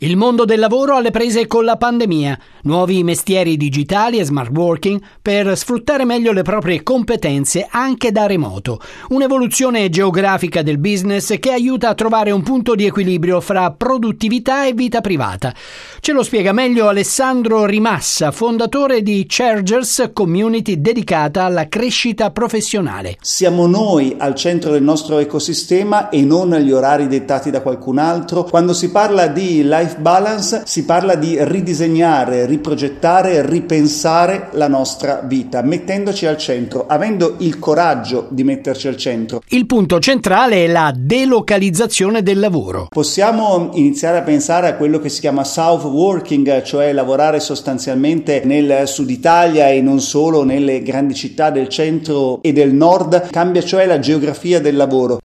Il mondo del lavoro alle prese con la pandemia, nuovi mestieri digitali e smart working per sfruttare meglio le proprie competenze anche da remoto. Un'evoluzione geografica del business che aiuta a trovare un punto di equilibrio fra produttività e vita privata. Ce lo spiega meglio Alessandro Rimassa, fondatore di Chargers, community dedicata alla crescita professionale. Siamo noi al centro del nostro ecosistema e non gli orari dettati da qualcun altro. Quando si parla di life balance si parla di ridisegnare, riprogettare, ripensare la nostra vita, mettendoci al centro, avendo il coraggio di metterci al centro. Il punto centrale è la delocalizzazione del lavoro. Possiamo iniziare a pensare a quello che si chiama South Working, cioè lavorare sostanzialmente nel sud Italia e non solo nelle grandi città del centro e del nord. Cambia cioè la geografia del lavoro.